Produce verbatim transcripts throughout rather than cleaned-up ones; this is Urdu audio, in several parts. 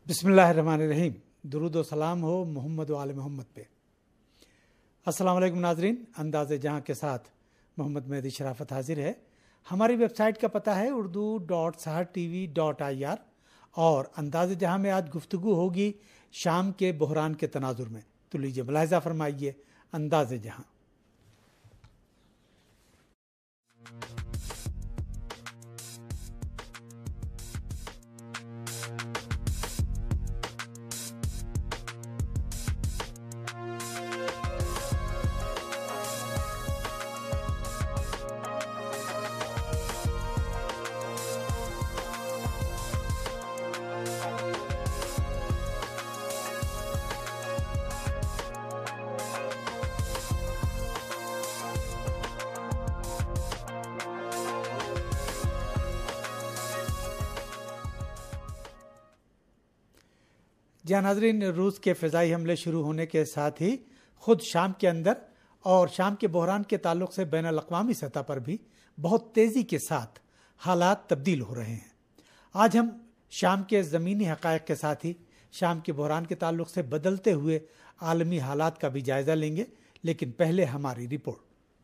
بسم اللہ الرحمن الرحیم. درود و سلام ہو محمد و آل محمد پہ. السلام علیکم ناظرین. انداز جہاں کے ساتھ محمد مہدی شرافت حاضر ہے. ہماری ویب سائٹ کا پتہ ہے Urdu dot Sahar T V dot I R اور انداز جہاں میں آج گفتگو ہوگی شام کے بحران کے تناظر میں. تو لیجیے ملاحظہ فرمائیے انداز جہاں. جہاں ناظرین، روس کے فضائی حملے شروع ہونے کے ساتھ ہی خود شام کے اندر اور شام کے بحران کے تعلق سے بین الاقوامی سطح پر بھی بہت تیزی کے ساتھ حالات تبدیل ہو رہے ہیں. آج ہم شام کے زمینی حقائق کے ساتھ ہی شام کے بحران کے تعلق سے بدلتے ہوئے عالمی حالات کا بھی جائزہ لیں گے، لیکن پہلے ہماری رپورٹ.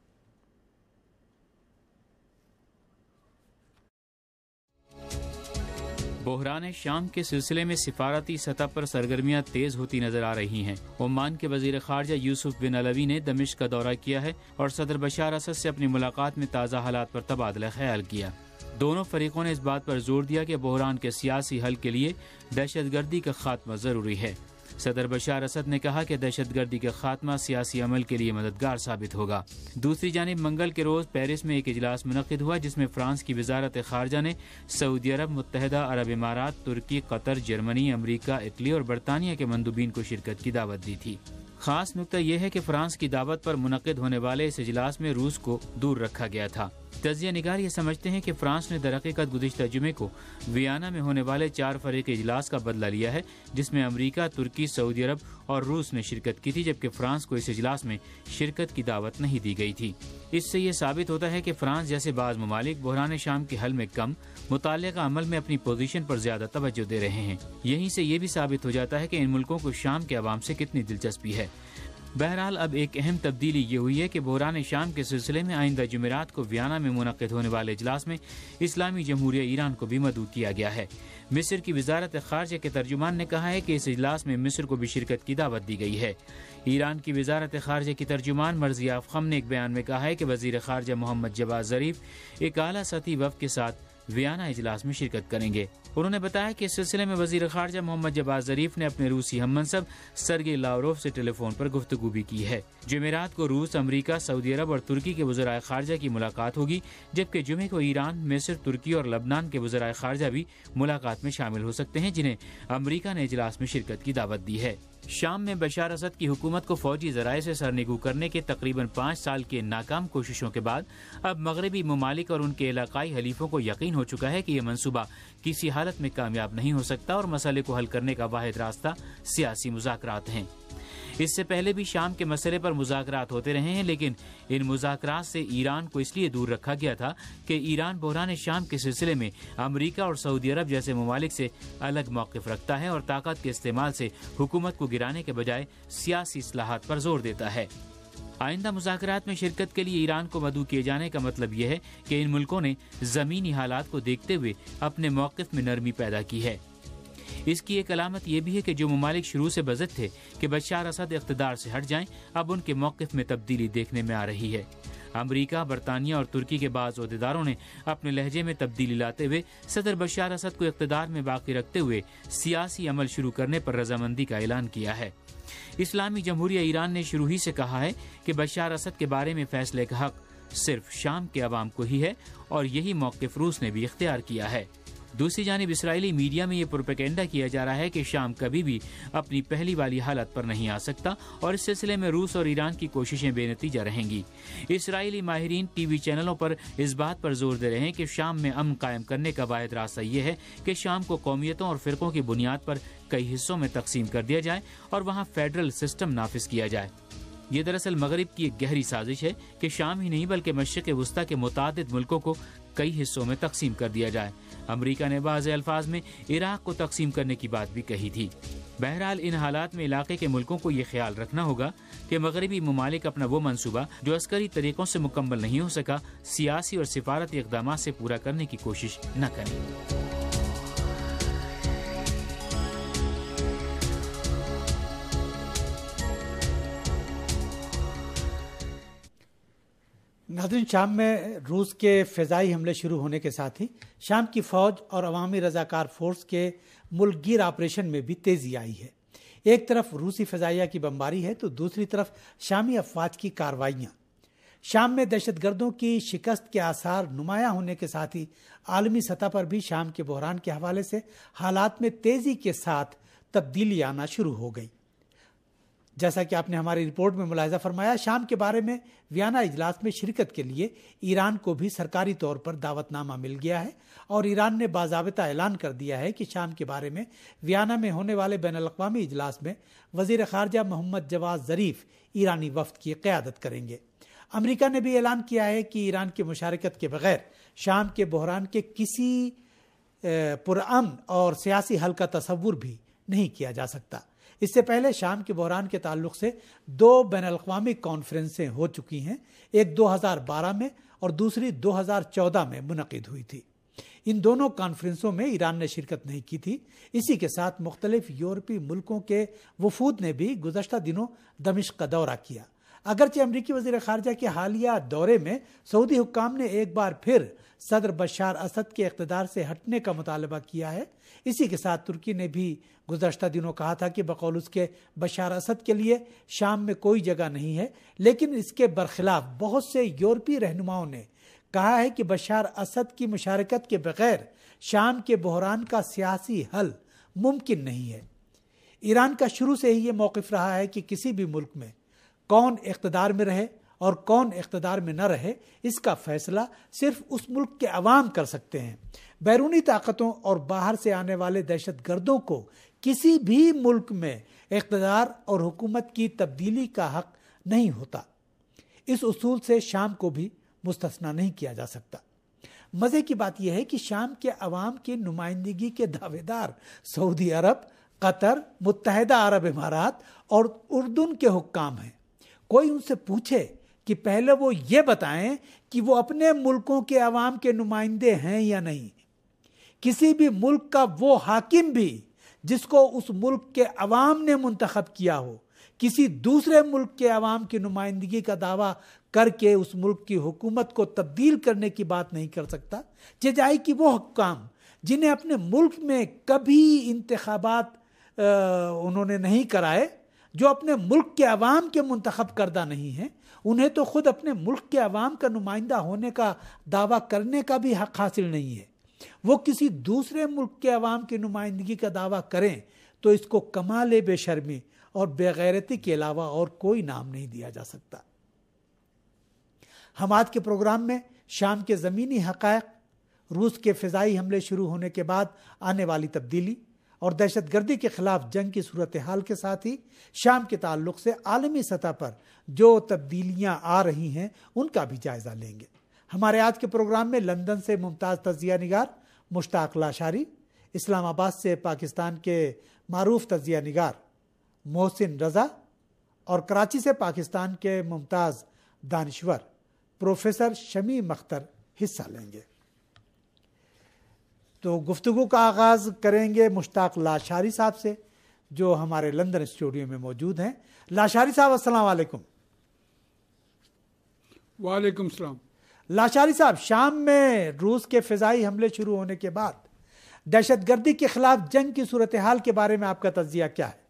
بحران شام کے سلسلے میں سفارتی سطح پر سرگرمیاں تیز ہوتی نظر آ رہی ہیں. عمان کے وزیر خارجہ یوسف بن علوی نے دمشق کا دورہ کیا ہے اور صدر بشار اسد سے اپنی ملاقات میں تازہ حالات پر تبادلہ خیال کیا. دونوں فریقوں نے اس بات پر زور دیا کہ بحران کے سیاسی حل کے لیے دہشت گردی کا خاتمہ ضروری ہے. صدر بشار اسد نے کہا کہ دہشت گردی کا خاتمہ سیاسی عمل کے لیے مددگار ثابت ہوگا. دوسری جانب منگل کے روز پیرس میں ایک اجلاس منعقد ہوا جس میں فرانس کی وزارت خارجہ نے سعودی عرب، متحدہ عرب امارات، ترکی، قطر، جرمنی، امریکہ، اٹلی اور برطانیہ کے مندوبین کو شرکت کی دعوت دی تھی. خاص نکتہ یہ ہے کہ فرانس کی دعوت پر منعقد ہونے والے اس اجلاس میں روس کو دور رکھا گیا تھا. تجزیہ نگار یہ سمجھتے ہیں کہ فرانس نے درحقیقت گزشتہ جمعے کو ویانا میں ہونے والے چار فریقی اجلاس کا بدلہ لیا ہے جس میں امریکہ، ترکی، سعودی عرب اور روس نے شرکت کی تھی، جبکہ فرانس کو اس اجلاس میں شرکت کی دعوت نہیں دی گئی تھی. اس سے یہ ثابت ہوتا ہے کہ فرانس جیسے بعض ممالک بحران شام کے حل میں کم، متعلقہ عمل میں اپنی پوزیشن پر زیادہ توجہ دے رہے ہیں. یہیں سے یہ بھی ثابت ہو جاتا ہے کہ ان ملکوں کو شام کے عوام سے کتنی دلچسپی ہے. بہرحال اب ایک اہم تبدیلی یہ ہوئی ہے کہ بحران شام کے سلسلے میں آئندہ جمعرات کو ویانا میں منعقد ہونے والے اجلاس میں اسلامی جمہوریہ ایران کو بھی مدعو کیا گیا ہے. مصر کی وزارت خارجہ کے ترجمان نے کہا ہے کہ اس اجلاس میں مصر کو بھی شرکت کی دعوت دی گئی ہے. ایران کی وزارت خارجہ کی ترجمان مرضیہ افخم نے ایک بیان میں کہا ہے کہ وزیر خارجہ محمد جواد ظریف ایک اعلیٰ سطحی وفد کے ساتھ ویانا اجلاس میں شرکت کریں گے. انہوں نے بتایا کہ اس سلسلے میں وزیر خارجہ محمد جواد ظریف نے اپنے روسی ہم منصب سرگئی لاوروف سے ٹیلی فون پر گفتگو بھی کی ہے. جمعرات کو روس، امریکہ، سعودی عرب اور ترکی کے وزرائے خارجہ کی ملاقات ہوگی، جبکہ جمعے کو ایران، مصر، ترکی اور لبنان کے وزرائے خارجہ بھی ملاقات میں شامل ہو سکتے ہیں جنہیں امریکہ نے اجلاس میں شرکت کی دعوت دی ہے. شام میں بشار اسد کی حکومت کو فوجی ذرائع سے سرنگو کرنے کے تقریباً پانچ سال کے ناکام کوششوں کے بعد اب مغربی ممالک اور ان کے علاقائی حلیفوں کو یقین ہو چکا ہے کہ یہ منصوبہ کسی حالت میں کامیاب نہیں ہو سکتا اور مسئلے کو حل کرنے کا واحد راستہ سیاسی مذاکرات ہیں. اس سے پہلے بھی شام کے مسئلے پر مذاکرات ہوتے رہے ہیں، لیکن ان مذاکرات سے ایران کو اس لیے دور رکھا گیا تھا کہ ایران بحران شام کے سلسلے میں امریکہ اور سعودی عرب جیسے ممالک سے الگ موقف رکھتا ہے اور طاقت کے استعمال سے حکومت کو گرانے کے بجائے سیاسی اصلاحات پر زور دیتا ہے. آئندہ مذاکرات میں شرکت کے لیے ایران کو مدعو کیے جانے کا مطلب یہ ہے کہ ان ملکوں نے زمینی حالات کو دیکھتے ہوئے اپنے موقف میں نرمی پیدا کی ہے. اس کی ایک علامت یہ بھی ہے کہ جو ممالک شروع سے بضد تھے کہ بشار اسد اقتدار سے ہٹ جائیں، اب ان کے موقف میں تبدیلی دیکھنے میں آ رہی ہے. امریکہ، برطانیہ اور ترکی کے بعض عہدیداروں نے اپنے لہجے میں تبدیلی لاتے ہوئے صدر بشار اسد کو اقتدار میں باقی رکھتے ہوئے سیاسی عمل شروع کرنے پر رضامندی کا اعلان کیا ہے. اسلامی جمہوریہ ایران نے شروع ہی سے کہا ہے کہ بشار اسد کے بارے میں فیصلے کا حق صرف شام کے عوام کو ہی ہے اور یہی موقف روس نے بھی اختیار کیا ہے. دوسری جانب اسرائیلی میڈیا میں یہ پروپیگنڈا کیا جا رہا ہے کہ شام کبھی بھی اپنی پہلی والی حالت پر نہیں آ سکتا اور اس سلسلے میں روس اور ایران کی کوششیں بے نتیجہ رہیں گی. اسرائیلی ماہرین ٹی وی چینلوں پر اس بات پر زور دے رہے ہیں کہ شام میں امن قائم کرنے کا واحد راستہ یہ ہے کہ شام کو قومیتوں اور فرقوں کی بنیاد پر کئی حصوں میں تقسیم کر دیا جائے اور وہاں فیڈرل سسٹم نافذ کیا جائے. یہ دراصل مغرب کی ایک گہری سازش ہے کہ شام ہی نہیں بلکہ مشرق وسطیٰ کے متعدد ملکوں کو کئی حصوں میں تقسیم کر دیا جائے۔ امریکہ نے بعض الفاظ میں عراق کو تقسیم کرنے کی بات بھی کہی تھی۔ بہرحال ان حالات میں علاقے کے ملکوں کو یہ خیال رکھنا ہوگا کہ مغربی ممالک اپنا وہ منصوبہ جو عسکری طریقوں سے مکمل نہیں ہو سکا، سیاسی اور سفارتی اقدامات سے پورا کرنے کی کوشش نہ کریں۔ ناظرین، شام میں روس کے فضائی حملے شروع ہونے کے ساتھ ہی شام کی فوج اور عوامی رضاکار فورس کے ملک گیر آپریشن میں بھی تیزی آئی ہے۔ ایک طرف روسی فضائیہ کی بمباری ہے تو دوسری طرف شامی افواج کی کارروائیاں۔ شام میں دہشت گردوں کی شکست کے آثار نمایاں ہونے کے ساتھ ہی عالمی سطح پر بھی شام کے بحران کے حوالے سے حالات میں تیزی کے ساتھ تبدیلی آنا شروع ہو گئی۔ جیسا کہ آپ نے ہماری رپورٹ میں ملاحظہ فرمایا، شام کے بارے میں ویانا اجلاس میں شرکت کے لیے ایران کو بھی سرکاری طور پر دعوت نامہ مل گیا ہے، اور ایران نے باضابطہ اعلان کر دیا ہے کہ شام کے بارے میں ویانا میں ہونے والے بین الاقوامی اجلاس میں وزیر خارجہ محمد جواد ظریف ایرانی وفد کی قیادت کریں گے۔ امریکہ نے بھی اعلان کیا ہے کہ ایران کی مشارکت کے بغیر شام کے بحران کے کسی پرامن اور سیاسی حل کا تصور بھی نہیں کیا جا سکتا۔ اس سے پہلے شام کے بحران کے تعلق سے دو بین الاقوامی کانفرنسیں ہو چکی ہیں، ایک دو ہزار بارہ میں اور دوسری دو ہزار چودہ میں منعقد ہوئی تھی۔ ان دونوں کانفرنسوں میں ایران نے شرکت نہیں کی تھی۔ اسی کے ساتھ مختلف یورپی ملکوں کے وفود نے بھی گزشتہ دنوں دمشق کا دورہ کیا۔ اگرچہ امریکی وزیر خارجہ کے حالیہ دورے میں سعودی حکام نے ایک بار پھر صدر بشار اسد کے اقتدار سے ہٹنے کا مطالبہ کیا ہے۔ اسی کے ساتھ ترکی نے بھی گزشتہ دنوں کہا تھا کہ بقول اس کے بشار اسد کے لیے شام میں کوئی جگہ نہیں ہے، لیکن اس کے برخلاف بہت سے یورپی رہنماؤں نے کہا ہے کہ بشار اسد کی مشارکت کے بغیر شام کے بحران کا سیاسی حل ممکن نہیں ہے۔ ایران کا شروع سے ہی یہ موقف رہا ہے کہ کسی بھی ملک میں کون اقتدار میں رہے اور کون اقتدار میں نہ رہے، اس کا فیصلہ صرف اس ملک کے عوام کر سکتے ہیں۔ بیرونی طاقتوں اور باہر سے آنے والے دہشت گردوں کو کسی بھی ملک میں اقتدار اور حکومت کی تبدیلی کا حق نہیں ہوتا۔ اس اصول سے شام کو بھی مستثنا نہیں کیا جا سکتا۔ مزے کی بات یہ ہے کہ شام کے عوام کی نمائندگی کے دعوے دار سعودی عرب، قطر، متحدہ عرب امارات اور اردن کے حکام ہیں۔ کوئی ان سے پوچھے کہ پہلے وہ یہ بتائیں کہ وہ اپنے ملکوں کے عوام کے نمائندے ہیں یا نہیں۔ کسی بھی ملک کا وہ حاکم بھی جس کو اس ملک کے عوام نے منتخب کیا ہو، کسی دوسرے ملک کے عوام کی نمائندگی کا دعویٰ کر کے اس ملک کی حکومت کو تبدیل کرنے کی بات نہیں کر سکتا، جائے کہ وہ حکام جنہیں اپنے ملک میں کبھی انتخابات انہوں نے نہیں کرائے، جو اپنے ملک کے عوام کے منتخب کردہ نہیں ہیں، انہیں تو خود اپنے ملک کے عوام کا نمائندہ ہونے کا دعویٰ کرنے کا بھی حق حاصل نہیں ہے۔ وہ کسی دوسرے ملک کے عوام کی نمائندگی کا دعویٰ کریں تو اس کو کمال بے شرمی اور بے غیرتی کے علاوہ اور کوئی نام نہیں دیا جا سکتا۔ ہم آج کے پروگرام میں شام کے زمینی حقائق، روس کے فضائی حملے شروع ہونے کے بعد آنے والی تبدیلی اور دہشت گردی کے خلاف جنگ کی صورتحال کے ساتھ ہی شام کے تعلق سے عالمی سطح پر جو تبدیلیاں آ رہی ہیں ان کا بھی جائزہ لیں گے۔ ہمارے آج کے پروگرام میں لندن سے ممتاز تجزیہ نگار مشتاق لاشاری، اسلام آباد سے پاکستان کے معروف تجزیہ نگار محسن رضا اور کراچی سے پاکستان کے ممتاز دانشور پروفیسر شمیم اختر حصہ لیں گے۔ تو گفتگو کا آغاز کریں گے مشتاق لاشاری صاحب سے جو ہمارے لندن اسٹوڈیو میں موجود ہیں۔ لاشاری صاحب السلام علیکم۔ وعلیکم السلام۔ لاشاری صاحب، شام میں روس کے فضائی حملے شروع ہونے کے بعد دہشت گردی کے خلاف جنگ کی صورتحال کے بارے میں آپ کا تجزیہ کیا ہے؟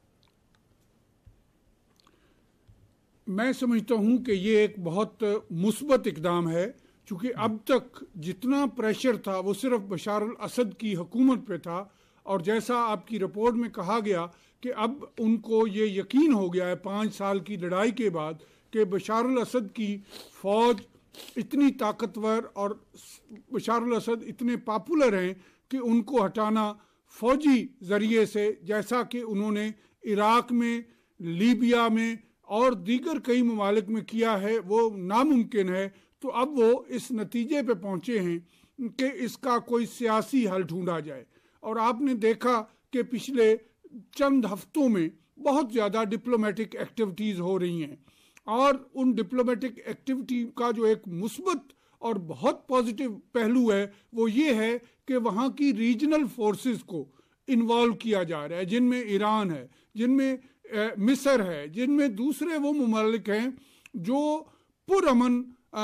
میں سمجھتا ہوں کہ یہ ایک بہت مثبت اقدام ہے، چونکہ اب تک جتنا پریشر تھا وہ صرف بشار الاسد کی حکومت پہ تھا، اور جیسا آپ کی رپورٹ میں کہا گیا کہ اب ان کو یہ یقین ہو گیا ہے پانچ سال کی لڑائی کے بعد کہ بشار الاسد کی فوج اتنی طاقتور اور بشار الاسد اتنے پاپولر ہیں کہ ان کو ہٹانا فوجی ذریعے سے، جیسا کہ انہوں نے عراق میں، لیبیا میں اور دیگر کئی ممالک میں کیا ہے، وہ ناممکن ہے۔ تو اب وہ اس نتیجے پہ پہنچے ہیں کہ اس کا کوئی سیاسی حل ڈھونڈا جائے. اور آپ نے دیکھا کہ پچھلے چند ہفتوں میں بہت زیادہ ڈپلومیٹک ایکٹیویٹیز ہو رہی ہیں, اور ان ڈپلومیٹک ایکٹیویٹی کا جو ایک مثبت اور بہت پازیٹیو پہلو ہے وہ یہ ہے کہ وہاں کی ریجنل فورسز کو انوالو کیا جا رہا ہے, جن میں ایران ہے, جن میں مصر ہے, جن میں دوسرے وہ ممالک ہیں جو پرامن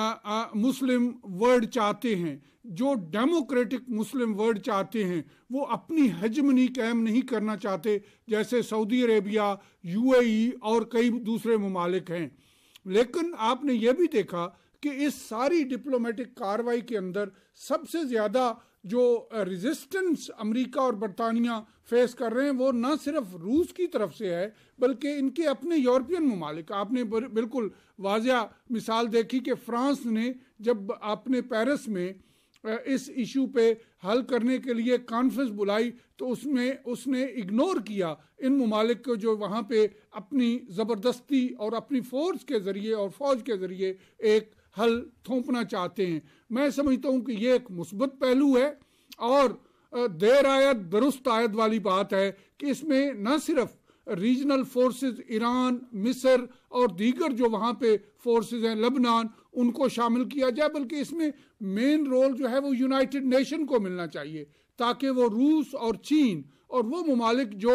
مسلم ورلڈ چاہتے ہیں, جو ڈیموکریٹک مسلم ورلڈ چاہتے ہیں. وہ اپنی ہیجمنی قائم نہیں کرنا چاہتے, جیسے سعودی عربیہ, یو اے ای اور کئی دوسرے ممالک ہیں. لیکن آپ نے یہ بھی دیکھا کہ اس ساری ڈپلومیٹک کاروائی کے اندر سب سے زیادہ جو ریزسٹنس امریکہ اور برطانیہ فیس کر رہے ہیں وہ نہ صرف روس کی طرف سے ہے بلکہ ان کے اپنے یورپین ممالک. آپ نے بالکل واضح مثال دیکھی کہ فرانس نے جب اپنے پیرس میں اس ایشو پہ حل کرنے کے لیے کانفرنس بلائی تو اس میں اس نے اگنور کیا ان ممالک کو جو وہاں پہ اپنی زبردستی اور اپنی فورس کے ذریعے اور فوج کے ذریعے ایک حل تھوپنا چاہتے ہیں. میں سمجھتا ہوں کہ یہ ایک مثبت پہلو ہے, اور دیر آیت درست آیت والی بات ہے کہ اس میں نہ صرف ریجنل فورسز ایران, مصر اور دیگر جو وہاں پہ فورسز ہیں, لبنان, ان کو شامل کیا جائے, بلکہ اس میں مین رول جو ہے وہ یونائٹڈ نیشن کو ملنا چاہیے, تاکہ وہ روس اور چین اور وہ ممالک جو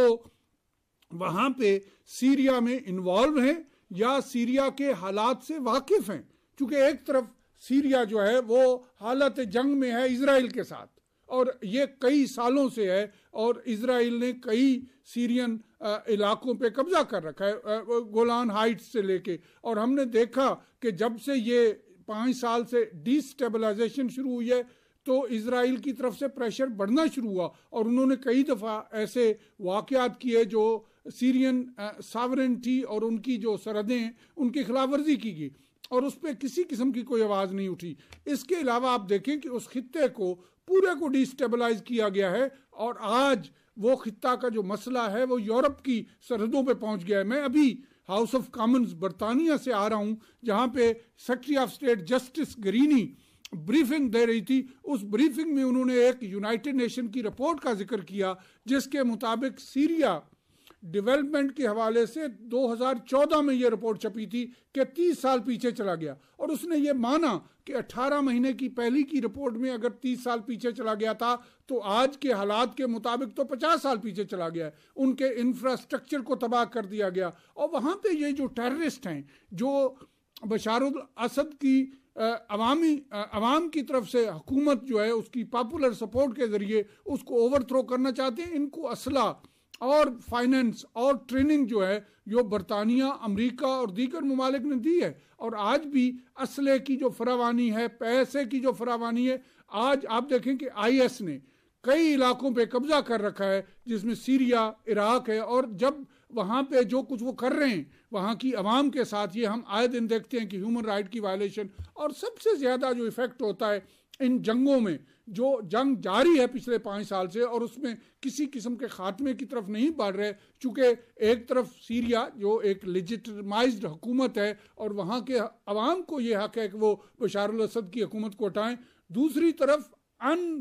وہاں پہ سیریا میں انوالو ہیں یا سیریا کے حالات سے واقف ہیں, چونکہ ایک طرف سیریا جو ہے وہ حالت جنگ میں ہے اسرائیل کے ساتھ, اور یہ کئی سالوں سے ہے, اور اسرائیل نے کئی سیرین علاقوں پہ قبضہ کر رکھا ہے, گولان ہائٹس سے لے کے. اور ہم نے دیکھا کہ جب سے یہ پانچ سال سے ڈی سٹیبلائزیشن شروع ہوئی ہے تو اسرائیل کی طرف سے پریشر بڑھنا شروع ہوا, اور انہوں نے کئی دفعہ ایسے واقعات کیے جو سیرین ساورنٹی اور ان کی جو سرحدیں ہیں ان کی خلاف ورزی کی گئی, اور اس پہ کسی قسم کی کوئی آواز نہیں اٹھی. اس کے علاوہ آپ دیکھیں کہ اس خطے کو پورے کو ڈی سٹیبلائز کیا گیا ہے, اور آج وہ خطہ کا جو مسئلہ ہے وہ یورپ کی سرحدوں پہ پہنچ گیا ہے. میں ابھی ہاؤس آف کامنز برطانیہ سے آ رہا ہوں, جہاں پہ سیکرٹری آف اسٹیٹ جسٹس گرینی بریفنگ دے رہی تھی. اس بریفنگ میں انہوں نے ایک یونائٹڈ نیشن کی رپورٹ کا ذکر کیا جس کے مطابق سیریا ڈیولپمنٹ کے حوالے سے دو ہزار چودہ میں یہ رپورٹ چھپی تھی کہ تیس سال پیچھے چلا گیا, اور اس نے یہ مانا کہ اٹھارہ مہینے کی پہلی کی رپورٹ میں اگر تیس سال پیچھے چلا گیا تھا تو آج کے حالات کے مطابق تو پچاس سال پیچھے چلا گیا ہے. ان کے انفراسٹرکچر کو تباہ کر دیا گیا, اور وہاں پہ یہ جو ٹیررسٹ ہیں جو بشار الاسد کی عوامی عوام کی طرف سے حکومت جو ہے اس کی پاپولر سپورٹ کے ذریعے اس کو اوور تھرو کرنا چاہتے ہیں, ان کو اسلحہ اور فائننس اور ٹریننگ جو ہے جو برطانیہ, امریکہ اور دیگر ممالک نے دی ہے, اور آج بھی اسلحے کی جو فراوانی ہے, پیسے کی جو فراوانی ہے, آج آپ دیکھیں کہ آئی ایس نے کئی علاقوں پہ قبضہ کر رکھا ہے جس میں سیریا, عراق ہے, اور جب وہاں پہ جو کچھ وہ کر رہے ہیں وہاں کی عوام کے ساتھ, یہ ہم آئے دن دیکھتے ہیں کہ ہیومن رائٹ کی وائلیشن, اور سب سے زیادہ جو ایفیکٹ ہوتا ہے ان جنگوں میں, جو جنگ جاری ہے پچھلے پانچ سال سے اور اس میں کسی قسم کے خاتمے کی طرف نہیں بڑھ رہے, چونکہ ایک طرف سیریا جو ایک لیجیٹمائزڈ حکومت ہے اور وہاں کے عوام کو یہ حق ہے کہ وہ بشار الاسد کی حکومت کو ہٹائیں, دوسری طرف ان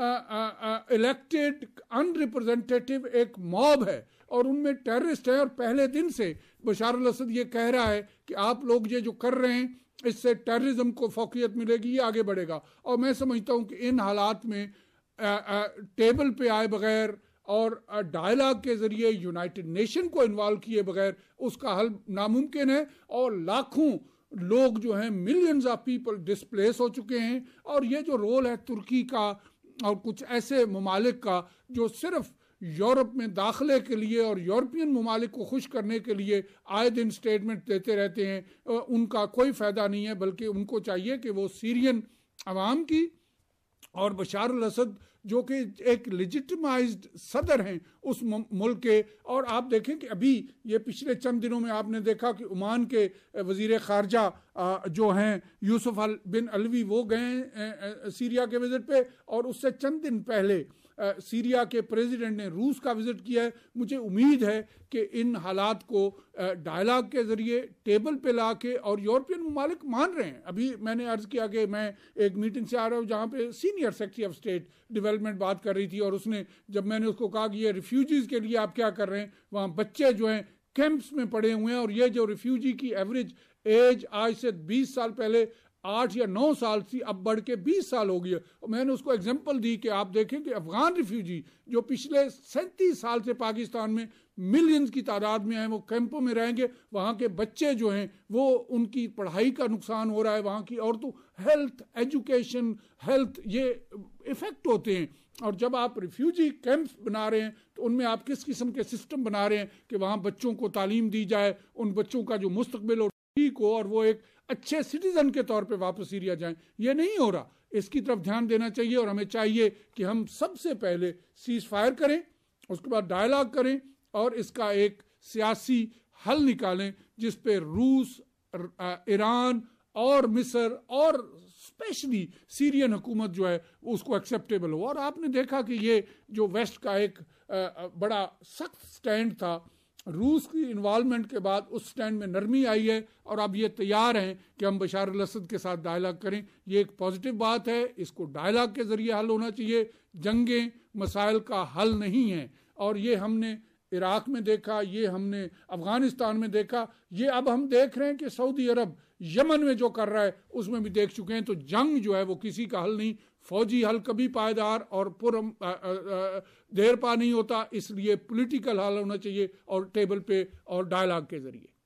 الیکٹڈ ان ریپرزینٹیٹیو ایک موب ہے اور ان میں ٹیررسٹ ہیں, اور پہلے دن سے بشار الاسد یہ کہہ رہا ہے کہ آپ لوگ یہ جو کر رہے ہیں اس سے ٹیررزم کو فوقیت ملے گی, یہ آگے بڑھے گا. اور میں سمجھتا ہوں کہ ان حالات میں ٹیبل پہ آئے بغیر اور ڈائلاگ کے ذریعے یونائٹڈ نیشن کو انوالو کیے بغیر اس کا حل ناممکن ہے, اور لاکھوں لوگ جو ہیں, ملینز آف پیپل ڈسپلیس ہو چکے ہیں. اور یہ جو رول ہے ترکی کا اور کچھ ایسے ممالک کا جو صرف یورپ میں داخلے کے لیے اور یورپین ممالک کو خوش کرنے کے لیے آئے دن سٹیٹمنٹ دیتے رہتے ہیں, ان کا کوئی فائدہ نہیں ہے, بلکہ ان کو چاہیے کہ وہ سیرین عوام کی اور بشار الاسد جو کہ ایک لیجیٹمائزڈ صدر ہیں اس ملک کے. اور آپ دیکھیں کہ ابھی یہ پچھلے چند دنوں میں آپ نے دیکھا کہ عمان کے وزیر خارجہ جو ہیں یوسف بن علوی وہ گئے سیریا کے وزٹ پہ, اور اس سے چند دن پہلے سیریا کے پریزیڈنٹ نے روس کا وزٹ کیا ہے. مجھے امید ہے کہ ان حالات کو ڈائلاگ کے ذریعے ٹیبل پہ لا کے, اور یورپین ممالک مان رہے ہیں. ابھی میں نے عرض کیا کہ میں ایک میٹنگ سے آ رہا ہوں جہاں پہ senior secretary of state development بات کر رہی تھی, اور اس نے جب میں نے اس کو کہا کہ یہ ریفیوجیز کے لیے آپ کیا کر رہے ہیں, وہاں بچے جو ہیں کیمپس میں پڑے ہوئے ہیں, اور یہ جو ریفیوجی کی ایوریج ایج آج سے بیس سال پہلے آٹھ یا نو سال تھی, اب بڑھ کے بیس سال ہو گئی ہے. اور میں نے اس کو ایگزامپل دی کہ آپ دیکھیں کہ افغان ریفیوجی جو پچھلے سینتیس سال سے پاکستان میں ملینز کی تعداد میں ہیں, وہ کیمپوں میں رہیں گے. وہاں کے بچے جو ہیں وہ ان کی پڑھائی کا نقصان ہو رہا ہے, وہاں کی عورتوں ہیلتھ, ایجوکیشن, ہیلتھ, یہ افیکٹ ہوتے ہیں. اور جب آپ ریفیوجی کیمپس بنا رہے ہیں تو ان میں آپ کس قسم کے سسٹم بنا رہے ہیں کہ وہاں بچوں کو تعلیم دی جائے, ان بچوں کا جو مستقبل ہو ٹھیک ہو, اور وہ ایک اچھے سٹیزن کے طور پہ واپس سیریا جائیں. یہ نہیں ہو رہا. اس کی طرف دھیان دینا چاہیے, اور ہمیں چاہیے کہ ہم سب سے پہلے سیز فائر کریں, اس کے بعد ڈائلاگ کریں, اور اس کا ایک سیاسی حل نکالیں جس پہ روس, ایران اور مصر اور اسپیشلی سیرین حکومت جو ہے اس کو ایکسیپٹیبل ہو. اور آپ نے دیکھا کہ یہ جو ویسٹ کا ایک بڑا سخت سٹینڈ تھا, روس کی انوالومنٹ کے بعد اس سٹینڈ میں نرمی آئی ہے, اور اب یہ تیار ہیں کہ ہم بشار الاسد کے ساتھ ڈائلاگ کریں. یہ ایک پازیٹیو بات ہے, اس کو ڈائلاگ کے ذریعے حل ہونا چاہیے. جنگیں مسائل کا حل نہیں ہیں, اور یہ ہم نے عراق میں دیکھا, یہ ہم نے افغانستان میں دیکھا, یہ اب ہم دیکھ رہے ہیں کہ سعودی عرب یمن میں جو کر رہا ہے اس میں بھی دیکھ چکے ہیں. تو جنگ جو ہے وہ کسی کا حل نہیں, فوجی حل کبھی پائیدار اور پر دیر پا نہیں ہوتا. اس لیے پولیٹیکل حل ہونا چاہیے, اور ٹیبل پہ اور ڈائلاگ کے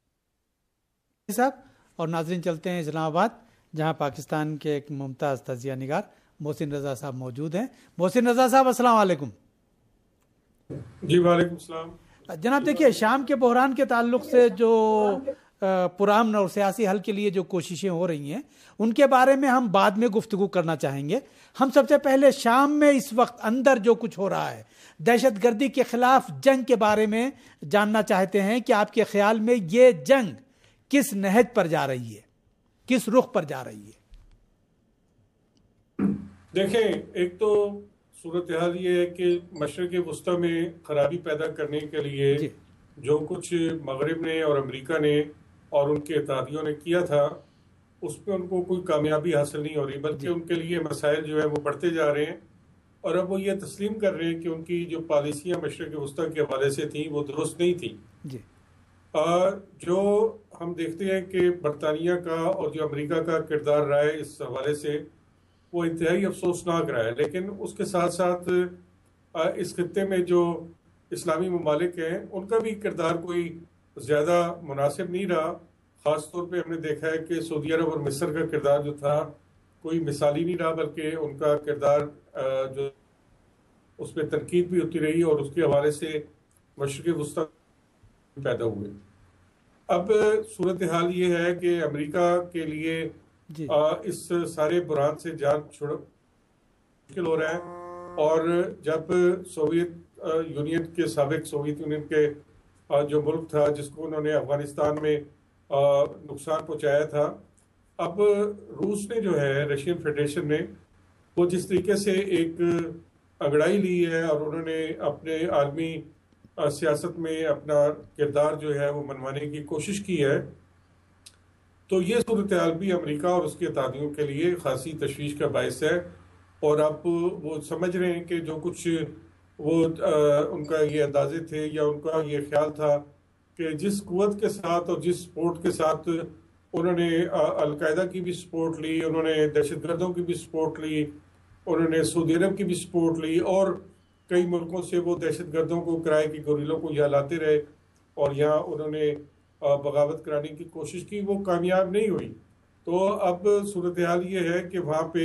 ذریعے. صاحب اور ناظرین, چلتے ہیں اسلام آباد جہاں پاکستان کے ایک ممتاز تجزیہ نگار محسن رضا صاحب موجود ہیں. محسن رضا صاحب السلام علیکم. جی وعلیکم السلام. جناب دیکھیے, شام کے بحران کے تعلق سے جو پرامن اور سیاسی حل کے لیے جو کوششیں ہو رہی ہیں ان کے بارے میں ہم بعد میں گفتگو کرنا چاہیں گے. ہم سب سے پہلے شام میں اس وقت اندر جو کچھ ہو رہا ہے, دہشت گردی کے خلاف جنگ کے بارے میں جاننا چاہتے ہیں کہ آپ کے خیال میں یہ جنگ کس نہج پر جا رہی ہے, کس رخ پر جا رہی ہے؟ دیکھیں, ایک تو صورتحال یہ ہے کہ مشرق وسطی میں خرابی پیدا کرنے کے لیے جی. جو کچھ مغرب نے اور امریکہ نے اور ان کے اتحادیوں نے کیا تھا اس پہ ان کو کوئی کامیابی حاصل نہیں ہو رہی, بلکہ ان کے لیے مسائل جو ہے وہ بڑھتے جا رہے ہیں. اور اب وہ یہ تسلیم کر رہے ہیں کہ ان کی جو پالیسیاں مشرق وسطی کے حوالے سے تھیں وہ درست نہیں تھیں جی. جو ہم دیکھتے ہیں کہ برطانیہ کا اور جو امریکہ کا کردار رہا ہے اس حوالے سے وہ انتہائی افسوسناک رہا ہے. لیکن اس کے ساتھ ساتھ اس خطے میں جو اسلامی ممالک ہیں ان کا بھی کردار کوئی زیادہ مناسب نہیں رہا. خاص طور پہ ہم نے دیکھا ہے کہ سعودی عرب اور مصر کا کردار جو تھا کوئی مثالی نہیں رہا, بلکہ ان کا کردار جو اس پہ تنقید بھی ہوتی رہی اور اس کے حوالے سے مشرق وسطی پیدا ہوئے. اب صورتحال یہ ہے کہ امریکہ کے لیے جی. اس سارے بحران سے جان چھڑ مشکل ہو رہا ہے. اور جب سوویت یونین کے سابق سوویت یونین کے جو ملک تھا جس کو انہوں نے افغانستان میں نقصان پہنچایا تھا, اب روس نے جو ہے رشین فیڈریشن نے وہ جس طریقے سے ایک انگڑائی لی ہے اور انہوں نے اپنے عالمی سیاست میں اپنا کردار جو ہے وہ منوانے کی کوشش کی ہے, تو یہ صورتحال بھی امریکہ اور اس کے اتحادیوں کے لیے خاصی تشویش کا باعث ہے. اور اب وہ سمجھ رہے ہیں کہ جو کچھ وہ ان کا یہ اندازے تھے یا ان کا یہ خیال تھا کہ جس قوت کے ساتھ اور جس سپورٹ کے ساتھ انہوں نے القاعدہ کی بھی سپورٹ لی, انہوں نے دہشت گردوں کی بھی سپورٹ لی, انہوں نے سعودی عرب کی بھی سپورٹ لی, اور کئی ملکوں سے وہ دہشت گردوں کو کرائے کے گوریلوں کو یہاں لاتے رہے اور یہاں انہوں نے بغاوت کرانے کی کوشش کی, وہ کامیاب نہیں ہوئی. تو اب صورتحال یہ ہے کہ وہاں پہ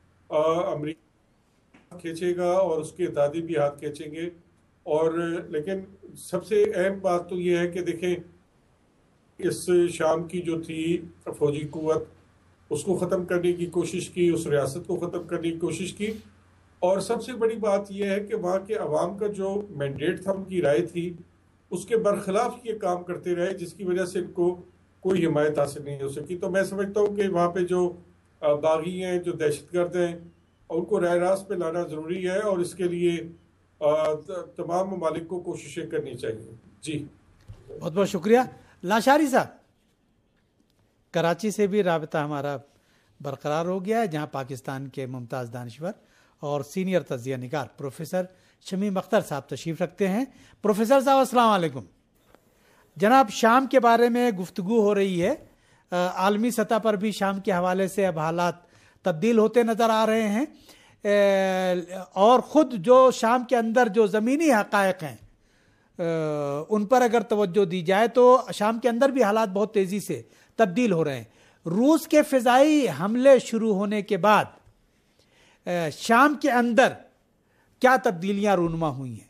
امریکہ کھینچے گا اور اس کے اتحادی بھی ہاتھ کھینچیں گے. اور لیکن سب سے اہم بات تو یہ ہے کہ دیکھیں اس شام کی جو تھی فوجی قوت اس کو ختم کرنے کی کوشش کی, اس ریاست کو ختم کرنے کی کوشش کی, اور سب سے بڑی بات یہ ہے کہ وہاں کے عوام کا جو مینڈیٹ تھا, ان کی رائے تھی, اس کے برخلاف یہ کام کرتے رہے جس کی وجہ سے ان کو کوئی حمایت حاصل نہیں ہو سکی. تو میں سمجھتا ہوں کہ وہاں پہ جو باغی ہیں, جو دہشت گرد ہیں ان کو راہ راست پہ لانا ضروری ہے، اور اس کے لیے تمام ممالک کو کوششیں کرنی چاہیے. جی بہت بہت شکریہ. لاشاری صاحب، کراچی سے بھی رابطہ ہمارا برقرار ہو گیا ہے، جہاں پاکستان کے ممتاز دانشور اور سینئر تجزیہ نگار پروفیسر شمیم اختر صاحب تشریف رکھتے ہیں. پروفیسر صاحب السلام علیکم. جناب، شام کے بارے میں گفتگو ہو رہی ہے. عالمی سطح پر بھی شام کے حوالے سے اب حالات تبدیل ہوتے نظر آ رہے ہیں، اور خود جو شام کے اندر جو زمینی حقائق ہیں ان پر اگر توجہ دی جائے تو شام کے اندر بھی حالات بہت تیزی سے تبدیل ہو رہے ہیں. روس کے فضائی حملے شروع ہونے کے بعد شام کے اندر کیا تبدیلیاں رونما ہوئی ہیں؟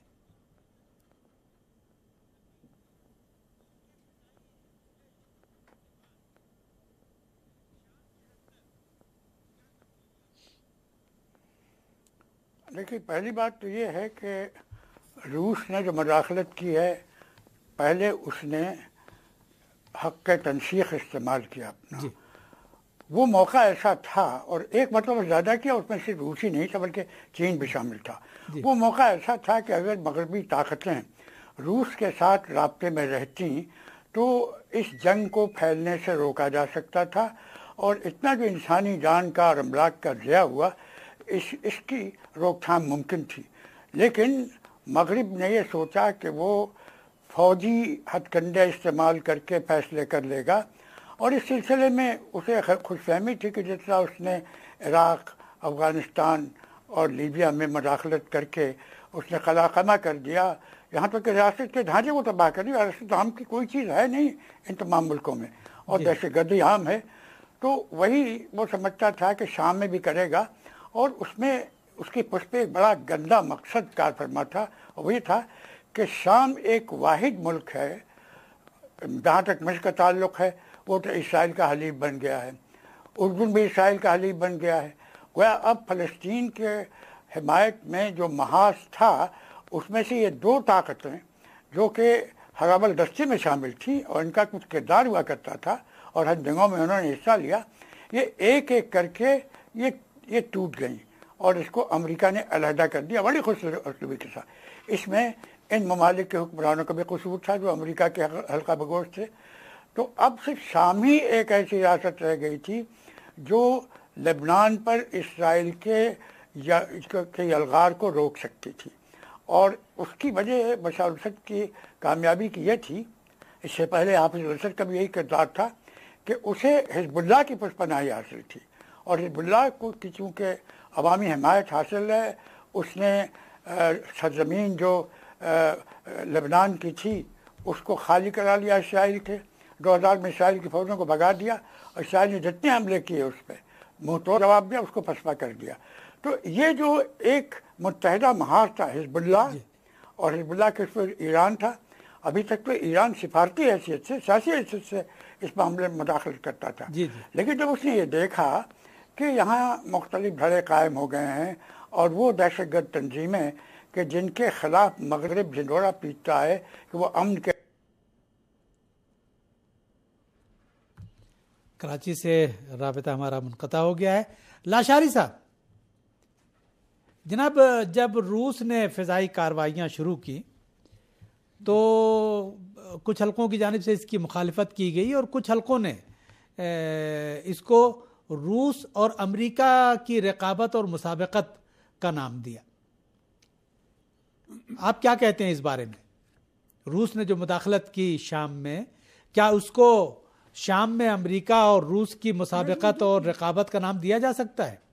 دیکھیے، پہلی بات تو یہ ہے کہ روس نے جو مداخلت کی ہے، پہلے اس نے حق تنسیق استعمال کیا اپنا. جی. وہ موقع ایسا تھا، اور ایک مطلب زیادہ کیا، اس میں صرف روس ہی نہیں تھا بلکہ چین بھی شامل تھا. جی. وہ موقع ایسا تھا کہ اگر مغربی طاقتیں روس کے ساتھ رابطے میں رہتی تو اس جنگ کو پھیلنے سے روکا جا سکتا تھا، اور اتنا جو انسانی جان کا اور املاک کا ضیاع ہوا اس اس کی روک تھام ممکن تھی. لیکن مغرب نے یہ سوچا کہ وہ فوجی ہتھ کنڈے استعمال کر کے فیصلے کر لے گا، اور اس سلسلے میں اسے خوش فہمی تھی کہ جس طرح اس نے عراق، افغانستان اور لیبیا میں مداخلت کر کے اس نے خلا خمہ کر دیا، یہاں تک کہ ریاست کے ڈھانچے کو تباہ کر دیا. ریاست عام کی کوئی چیز ہے نہیں ان تمام ملکوں میں، اور دہشت گردی عام ہے. تو وہی وہ سمجھتا تھا کہ شام میں بھی کرے گا، اور اس میں اس کی پشت پہ ایک بڑا گندا مقصد کار فرما تھا، اور وہ یہ تھا کہ شام ایک واحد ملک ہے. جہاں تک مصر کا تعلق ہے وہ تو اسرائیل کا حلیف بن گیا ہے، اردن بھی اسرائیل کا حلیف بن گیا ہے. گویا اب فلسطین کے حمایت میں جو محاذ تھا اس میں سے یہ دو طاقتیں جو کہ حرابل دستے میں شامل تھیں اور ان کا کچھ کردار ہوا کرتا تھا اور ہر جنگوں میں انہوں نے حصہ لیا، یہ ایک ایک کر کے یہ یہ ٹوٹ گئیں، اور اس کو امریکہ نے علیحدہ کر دیا بڑی خوش اسلوبی کے ساتھ. اس میں ان ممالک کے حکمرانوں کا بھی قصور تھا جو امریکہ کے حلقہ بگوش تھے. تو اب صرف شام ہی ایک ایسی ریاست رہ گئی تھی جو لبنان پر اسرائیل کے یلغار کو روک سکتی تھی، اور اس کی وجہ بشار الاسد کی کامیابی کی یہ تھی. اس سے پہلے حافظ الاسد کا بھی یہی کردار تھا کہ اسے حزب اللہ کی پشت پناہی حاصل تھی، اور حزب اللہ کو کی چونکہ عوامی حمایت حاصل ہے، اس نے سرزمین جو لبنان کی تھی اس کو خالی کرا لیا اسرائیل کے. دو ہزار میں اسرائیل کی فوجوں کو بھگا دیا، اور اسرائیل نے جتنے حملے کیے اس پہ منہ توڑ جواب دیا، اس کو پسپا کر دیا. تو یہ جو ایک متحدہ محاذ تھا حزب اللہ، اور حزب اللہ کے اس پر ایران تھا. ابھی تک تو ایران سفارتی حیثیت سے، سیاسی حیثیت سے اس معاملے میں مداخلت کرتا تھا. جی جی. لیکن جب اس نے یہ دیکھا کہ یہاں مختلف دھڑے قائم ہو گئے ہیں، اور وہ دہشت گرد تنظیمیں کہ جن کے خلاف مغرب جھنڈوڑا پیٹتا ہے کہ وہ امن کے. کراچی سے رابطہ ہمارا منقطع ہو گیا ہے. لاشاری صاحب، جناب، جب روس نے فضائی کارروائیاں شروع کی تو کچھ حلقوں کی جانب سے اس کی مخالفت کی گئی، اور کچھ حلقوں نے اس کو روس اور امریکہ کی رقابت اور مسابقت کا نام دیا. آپ کیا کہتے ہیں اس بارے میں؟ روس نے جو مداخلت کی شام میں، کیا اس کو شام میں امریکہ اور روس کی مسابقت اور رقابت کا نام دیا جا سکتا ہے؟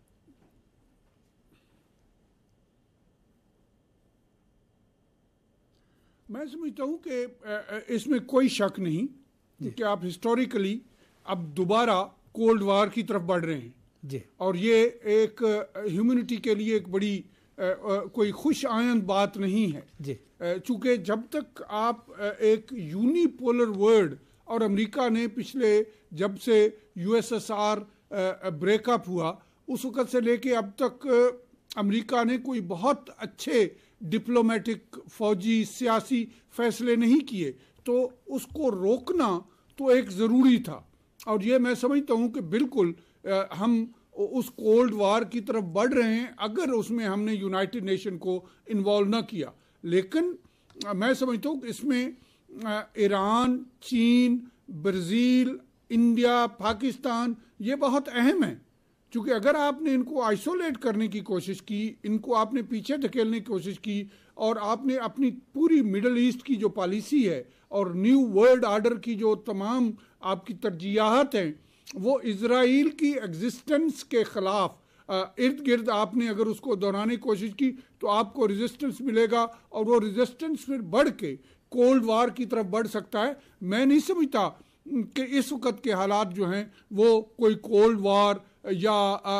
میں سمجھتا ہوں کہ اس میں کوئی شک نہیں کہ آپ ہسٹوریکلی اب دوبارہ کولڈ وار کی طرف بڑھ رہے ہیں. جی. اور یہ ایک ہیومینٹی کے لیے ایک بڑی کوئی خوش آئند بات نہیں ہے. جی. چونکہ جب تک آپ ایک یونی پولر ورلڈ، اور امریکہ نے پچھلے جب سے U S S R break up ہوا اس وقت سے لے کے اب تک امریکہ نے کوئی بہت اچھے ڈپلومیٹک، فوجی، سیاسی فیصلے نہیں کیے، تو اس کو روکنا تو ایک ضروری تھا. اور یہ میں سمجھتا ہوں کہ بالکل ہم اس کولڈ وار کی طرف بڑھ رہے ہیں اگر اس میں ہم نے یونائٹڈ نیشن کو انوالو نہ کیا. لیکن میں سمجھتا ہوں کہ اس میں ایران، چین، برازیل، انڈیا، پاکستان یہ بہت اہم ہیں، چونکہ اگر آپ نے ان کو آئسولیٹ کرنے کی کوشش کی، ان کو آپ نے پیچھے دھکیلنے کی کوشش کی، اور آپ نے اپنی پوری مڈل ایسٹ کی جو پالیسی ہے اور نیو ورلڈ آرڈر کی جو تمام آپ کی ترجیحات ہیں وہ اسرائیل کی ایگزسٹنس کے خلاف ارد گرد آپ نے اگر اس کو دہرانے کی کوشش کی تو آپ کو ریزسٹنس ملے گا، اور وہ ریزسٹنس پھر بڑھ کے کولڈ وار کی طرف بڑھ سکتا ہے. میں نہیں سمجھتا کہ اس وقت کے حالات جو ہیں وہ کوئی کولڈ وار یا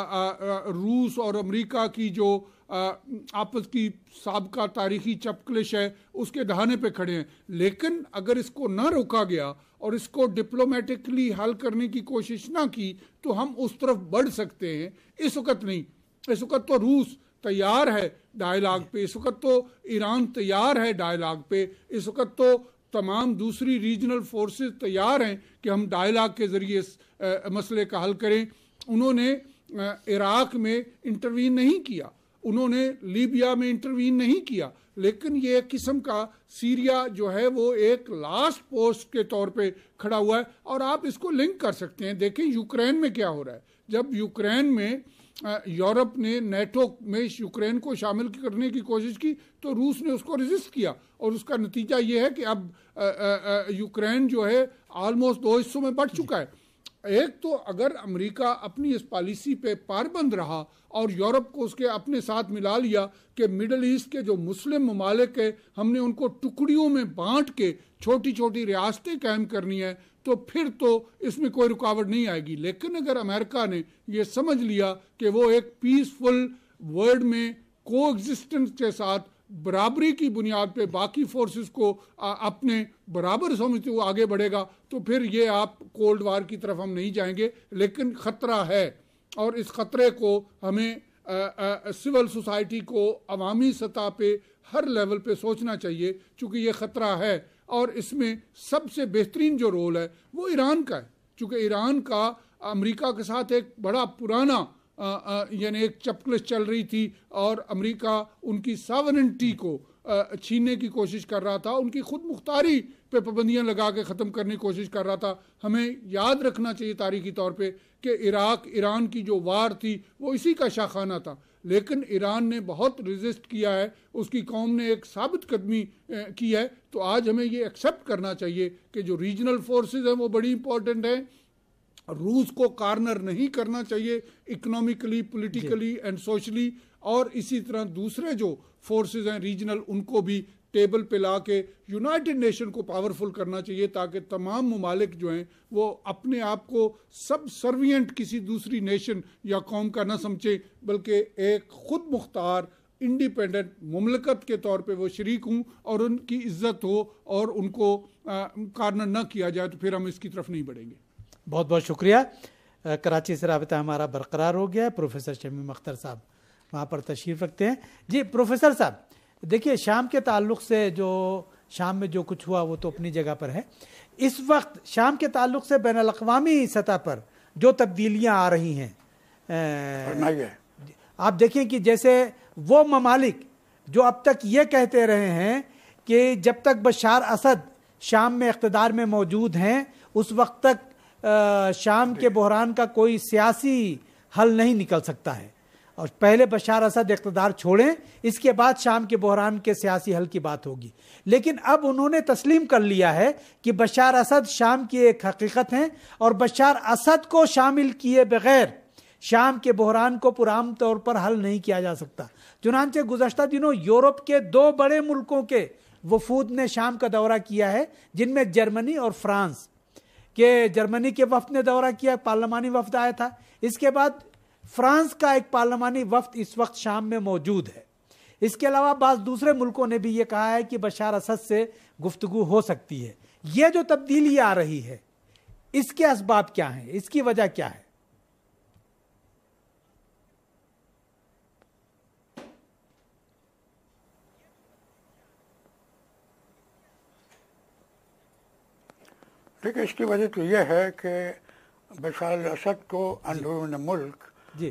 روس اور امریکہ کی جو آپس کی سابقہ تاریخی چپکلش ہے اس کے دہانے پہ کھڑے ہیں. لیکن اگر اس کو نہ روکا گیا اور اس کو ڈپلومیٹکلی حل کرنے کی کوشش نہ کی تو ہم اس طرف بڑھ سکتے ہیں. اس وقت نہیں. اس وقت تو روس تیار ہے ڈائلاگ پہ، اس وقت تو ایران تیار ہے ڈائلاگ پہ، اس وقت تو تمام دوسری ریجنل فورسز تیار ہیں کہ ہم ڈائلاگ کے ذریعے اس مسئلے کا حل کریں. انہوں نے عراق میں انٹروین نہیں کیا، انہوں نے لیبیا میں انٹروین نہیں کیا، لیکن یہ ایک قسم کا سیریا جو ہے وہ ایک لاسٹ پوسٹ کے طور پہ کھڑا ہوا ہے. اور آپ اس کو لنک کر سکتے ہیں. دیکھیں یوکرین میں کیا ہو رہا ہے. جب یوکرین میں یورپ نے نیٹو میں یوکرین کو شامل کرنے کی کوشش کی تو روس نے اس کو ریزسٹ کیا، اور اس کا نتیجہ یہ ہے کہ اب یوکرین جو ہے آلموسٹ دو حصوں میں بٹ چکا ہے. ایک تو اگر امریکہ اپنی اس پالیسی پہ پابند رہا اور یورپ کو اس کے اپنے ساتھ ملا لیا کہ مڈل ایسٹ کے جو مسلم ممالک ہیں ہم نے ان کو ٹکڑیوں میں بانٹ کے چھوٹی چھوٹی ریاستیں قائم کرنی ہے تو پھر تو اس میں کوئی رکاوٹ نہیں آئے گی. لیکن اگر امریکہ نے یہ سمجھ لیا کہ وہ ایک پیسفل ورلڈ میں کو ایگزسٹنس کے ساتھ برابری کی بنیاد پہ باقی فورسز کو اپنے برابر سمجھتے ہوئے آگے بڑھے گا تو پھر یہ آپ کولڈ وار کی طرف ہم نہیں جائیں گے. لیکن خطرہ ہے، اور اس خطرے کو ہمیں سول سوسائٹی کو عوامی سطح پہ ہر لیول پہ سوچنا چاہیے، چونکہ یہ خطرہ ہے. اور اس میں سب سے بہترین جو رول ہے وہ ایران کا ہے، چونکہ ایران کا امریکہ کے ساتھ ایک بڑا پرانا یعنی ایک چپکلش چل رہی تھی، اور امریکہ ان کی ساورنٹی کو چھیننے کی کوشش کر رہا تھا، ان کی خود مختاری پہ پابندیاں لگا کے ختم کرنے کی کوشش کر رہا تھا. ہمیں یاد رکھنا چاہیے تاریخی طور پہ کہ عراق ایران کی جو وار تھی وہ اسی کا شاخانہ تھا، لیکن ایران نے بہت ریزسٹ کیا ہے، اس کی قوم نے ایک ثابت قدمی کی ہے. تو آج ہمیں یہ ایکسیپٹ کرنا چاہیے کہ جو ریجنل فورسز ہیں وہ بڑی امپورٹنٹ ہیں. روس کو کارنر نہیں کرنا چاہیے اکنامکلی، پولیٹیکلی اینڈ سوشلی، اور اسی طرح دوسرے جو فورسز ہیں ریجنل ان کو بھی ٹیبل پہ لا کے یونائٹڈ نیشن کو پاورفل کرنا چاہیے تاکہ تمام ممالک جو ہیں وہ اپنے آپ کو سب سروینٹ کسی دوسری نیشن یا قوم کا نہ سمجھیں، بلکہ ایک خود مختار انڈیپینڈنٹ مملکت کے طور پہ وہ شریک ہوں اور ان کی عزت ہو اور ان کو کارنر نہ کیا جائے. تو پھر ہم اس کی طرف نہیں بڑھیں گے. بہت بہت شکریہ. کراچی سے رابطہ ہمارا برقرار ہو گیا ہے. پروفیسر شمیم اختر صاحب وہاں پر تشریف رکھتے ہیں. جی پروفیسر صاحب، دیکھیے شام کے تعلق سے جو شام میں جو کچھ ہوا وہ تو اپنی جگہ پر ہے. اس وقت شام کے تعلق سے بین الاقوامی سطح پر جو تبدیلیاں آ رہی ہیں آپ دیکھیں کہ جیسے وہ ممالک جو اب تک یہ کہتے رہے ہیں کہ جب تک بشار اسد شام میں اقتدار میں موجود ہیں اس وقت تک شام کے بحران کا کوئی سیاسی حل نہیں نکل سکتا ہے، اور پہلے بشار اسد اقتدار چھوڑیں اس کے بعد شام کے بحران کے سیاسی حل کی بات ہوگی. لیکن اب انہوں نے تسلیم کر لیا ہے کہ بشار اسد شام کی ایک حقیقت ہیں، اور بشار اسد کو شامل کیے بغیر شام کے بحران کو پرامن طور پر حل نہیں کیا جا سکتا. چنانچہ گزشتہ دنوں یورپ کے دو بڑے ملکوں کے وفود نے شام کا دورہ کیا ہے، جن میں جرمنی اور فرانس. کہ جرمنی کے وفد نے دورہ کیا، پارلیمانی وفد آیا تھا. اس کے بعد فرانس کا ایک پارلیمانی وفد اس وقت شام میں موجود ہے. اس کے علاوہ بعض دوسرے ملکوں نے بھی یہ کہا ہے کہ بشار اسد سے گفتگو ہو سکتی ہے. یہ جو تبدیلی آ رہی ہے اس کے اسباب کیا ہیں، اس کی وجہ کیا ہے؟ دیکھیں اس کی وجہ تو یہ ہے کہ بشار الاسد کو اندرون ملک جی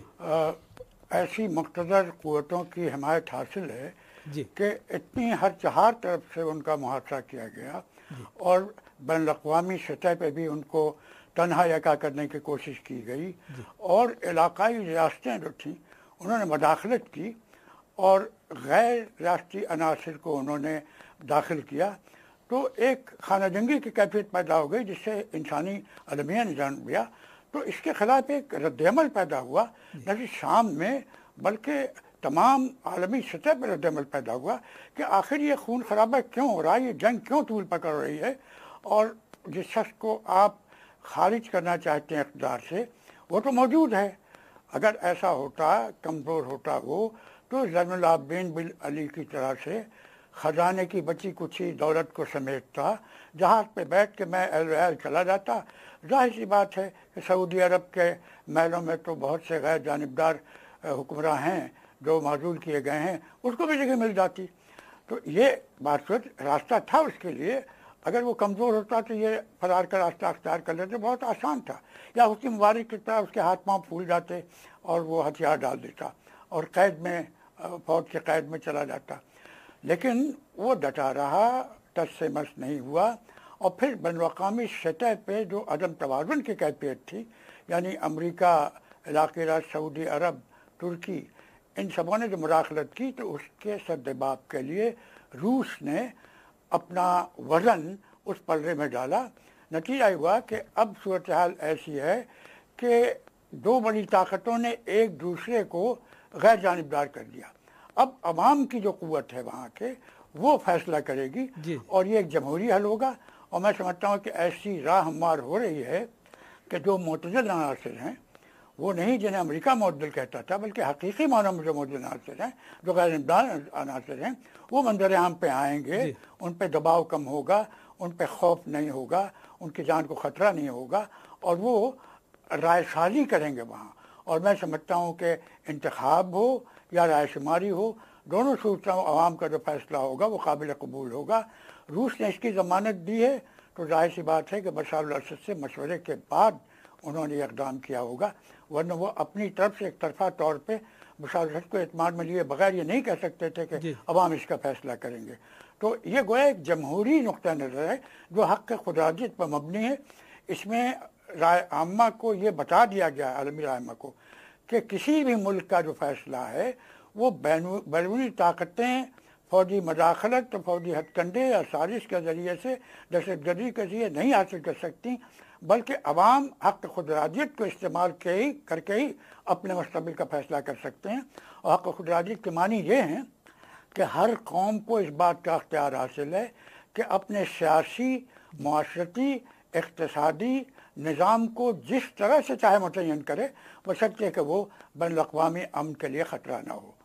ایسی مقتدر قوتوں کی حمایت حاصل ہے جی کہ اتنی ہر چہار طرف سے ان کا محاصرہ کیا گیا اور بین الاقوامی سطح پہ بھی ان کو تنہا یکا کرنے کی کوشش کی گئی اور علاقائی ریاستیں جو تھیں انہوں نے مداخلت کی اور غیر ریاستی عناصر کو انہوں نے داخل کیا، تو ایک خانہ جنگی کی کیفیت پیدا ہو گئی جس سے انسانی المیہ نے جان لیا۔ تو اس کے خلاف ایک رد عمل پیدا ہوا نہ صرف شام میں بلکہ تمام عالمی سطح پر رد عمل پیدا ہوا کہ آخر یہ خون خرابہ کیوں ہو رہا ہے، یہ جنگ کیوں طول پکڑ رہی ہے، اور جس شخص کو آپ خارج کرنا چاہتے ہیں اقتدار سے وہ تو موجود ہے۔ اگر ایسا ہوتا، کمزور ہوتا وہ، تو زین العابدین بن علی کی طرح سے خزانے کی بچی کچھی دولت کو سمیٹتا، جہاز پہ بیٹھ کے میں اہل وحل چلا جاتا۔ ظاہر سی بات ہے کہ سعودی عرب کے محلوں میں تو بہت سے غیر جانبدار حکمراں ہیں جو معزول کیے گئے ہیں، اس کو بھی جگہ مل جاتی۔ تو یہ بات راستہ تھا اس کے لیے۔ اگر وہ کمزور ہوتا تو یہ فرار کا راستہ اختیار کر لیتے، بہت آسان تھا، یا اس کی مبارک کی طرح اس کے ہاتھ پاؤں پھول جاتے اور وہ ہتھیار ڈال دیتا اور قید میں، فوج کے قید میں چلا جاتا۔ لیکن وہ ڈٹا رہا، ٹس سے مس نہیں ہوا، اور پھر بین الاقوامی سطح پہ جو عدم توازن کی کیفیت تھی، یعنی امریکہ، علاقائی راج سعودی عرب، ترکی، ان سبوں نے جو مداخلت کی، تو اس کے سدباب کے لیے روس نے اپنا وزن اس پلڑے میں ڈالا۔ نتیجہ ہوا کہ اب صورتحال ایسی ہے کہ دو بڑی طاقتوں نے ایک دوسرے کو غیر جانبدار کر دیا۔ اب عوام کی جو قوت ہے وہاں کے، وہ فیصلہ کرے گی جی۔ اور یہ ایک جمہوری حل ہوگا۔ اور میں سمجھتا ہوں کہ ایسی راہ ہموار ہو رہی ہے کہ جو معتدل عناصر ہیں، وہ نہیں جنہیں امریکہ معتدل کہتا تھا، بلکہ حقیقی معنوں میں جو معتدل عناصر ہیں، جو غیر جانبدار عناصر ہیں، وہ منظر عام پہ آئیں گے، جی۔ ان پہ دباؤ کم ہوگا، ان پہ خوف نہیں ہوگا، ان کی جان کو خطرہ نہیں ہوگا، اور وہ رائے سازی کریں گے وہاں۔ اور میں سمجھتا ہوں کہ انتخاب ہو یا رائے شماری ہو، دونوں صورتوں عوام کا جو فیصلہ ہوگا وہ قابل قبول ہوگا۔ روس نے اس کی ضمانت دی ہے، تو ظاہر سی بات ہے کہ بشار الاسد سے مشورے کے بعد انہوں نے اقدام کیا ہوگا، ورنہ وہ اپنی طرف سے ایک طرفہ طور پہ بشار الاسد کو اعتماد میں لیے بغیر یہ نہیں کہہ سکتے تھے کہ جی۔ عوام اس کا فیصلہ کریں گے۔ تو یہ گویا ایک جمہوری نقطہ نظر ہے جو حق خودارادیت پر مبنی ہے۔ اس میں رائے عامہ کو یہ بتا دیا گیا ہے، عالمی رائے عامہ کو، کہ کسی بھی ملک کا جو فیصلہ ہے وہ بیرونی طاقتیں فوجی مداخلت، فوجی ہتھ کنڈے یا سازش کے ذریعے سے، دہشت گردی کے ذریعے نہیں حاصل کر سکتی، بلکہ عوام حق خود ارادیت کو استعمال کے ہی کر کے ہی اپنے مستقبل کا فیصلہ کر سکتے ہیں۔ اور حق خود ارادیت کے معنی یہ ہیں کہ ہر قوم کو اس بات کا اختیار حاصل ہے کہ اپنے سیاسی، معاشرتی، اقتصادی نظام کو جس طرح سے چاہے متعین کرے، بشرطے کہ وہ بین الاقوامی امن کے لیے خطرہ نہ ہو۔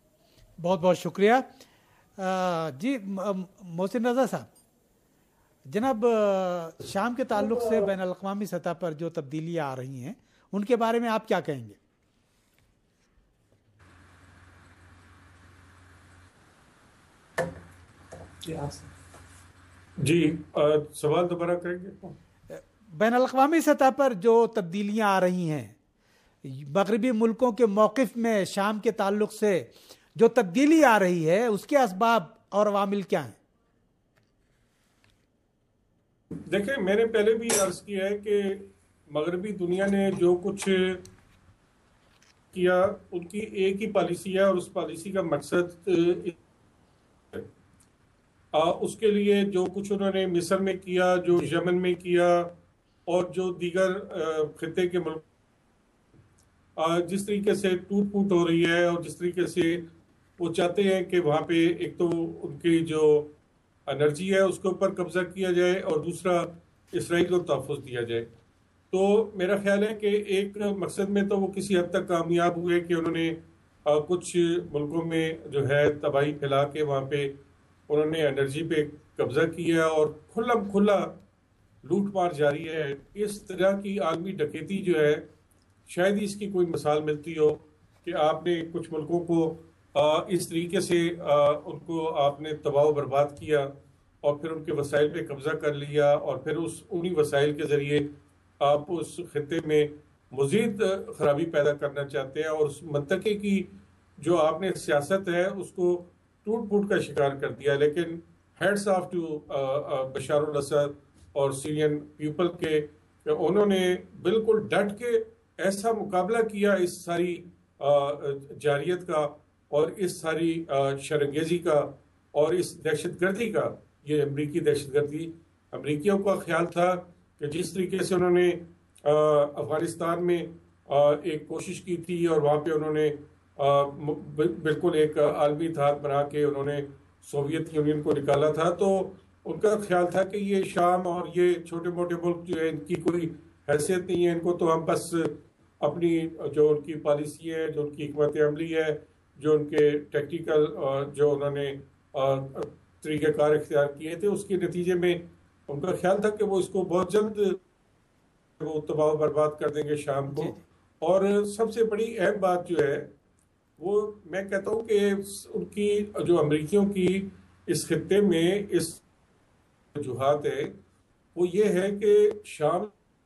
بہت بہت شکریہ جی محسن رضا صاحب۔ جناب، شام کے تعلق سے بین الاقوامی سطح پر جو تبدیلیاں آ رہی ہیں ان کے بارے میں آپ کیا کہیں گے؟ جی سوال دوبارہ کریں گے؟ بین الاقوامی سطح پر جو تبدیلیاں آ رہی ہیں، مغربی ملکوں کے موقف میں شام کے تعلق سے جو تبدیلی آ رہی ہے، اس کے اسباب اور عوامل کیا ہیں؟ دیکھیں، میں نے پہلے بھی عرض کیا ہے کہ مغربی دنیا نے جو کچھ کیا ان کی ایک ہی پالیسی ہے، اور اس پالیسی کا مقصد اس کے لیے جو کچھ انہوں نے مصر میں کیا، جو یمن میں کیا، اور جو دیگر خطے کے ملک جس طریقے سے ٹوٹ پھوٹ ہو رہی ہے، اور جس طریقے سے وہ چاہتے ہیں کہ وہاں پہ ایک تو ان کی جو انرجی ہے اس کے اوپر قبضہ کیا جائے، اور دوسرا اسرائیل کو تحفظ دیا جائے۔ تو میرا خیال ہے کہ ایک مقصد میں تو وہ کسی حد تک کامیاب ہوئے کہ انہوں نے کچھ ملکوں میں جو ہے تباہی پھیلا کے وہاں پہ انہوں نے انرجی پہ قبضہ کیا، اور کھلم کھلا لوٹ مار جاری ہے۔ اس طرح کی عالمی ڈکیتی جو ہے، شاید ہی اس کی کوئی مثال ملتی ہو کہ آپ نے کچھ ملکوں کو اس طریقے سے ان کو آپ نے تباہ و برباد کیا، اور پھر ان کے وسائل پہ قبضہ کر لیا، اور پھر اس انہی وسائل کے ذریعے آپ اس خطے میں مزید خرابی پیدا کرنا چاہتے ہیں اور اس منطقے کی جو آپ نے سیاست ہے اس کو ٹوٹ پھوٹ کا شکار کر دیا. لیکن heads off to Bashar al Assad اور سیرین پیپل کے انہوں نے بالکل ڈٹ کے ایسا مقابلہ کیا اس ساری جارحیت کا اور اس ساری شرنگیزی کا اور اس دہشت گردی کا. یہ امریکی دہشت گردی، امریکیوں کا خیال تھا کہ جس طریقے سے انہوں نے افغانستان میں ایک کوشش کی تھی اور وہاں پہ انہوں نے بالکل ایک عالمی اتحاد بنا کے انہوں نے سوویت یونین کو نکالا تھا، تو ان کا خیال تھا کہ یہ شام اور یہ چھوٹے موٹے ملک جو ہے ان کی کوئی حیثیت نہیں ہے، ان کو تو ہم بس اپنی جو ان کی پالیسی ہے، جو ان کی حکمت عملی ہے، جو ان کے ٹیکٹیکل جو انہوں نے طریقہ کار اختیار کیے تھے اس کے نتیجے میں ان کا خیال تھا کہ وہ اس کو بہت جلد وہ تباہ و برباد کر دیں گے شام کو. اور سب سے بڑی اہم بات جو ہے وہ میں کہتا ہوں کہ ان کی جو امریکیوں کی اس خطے میں اس وجوہات ہے وہ یہ ہے کہ شام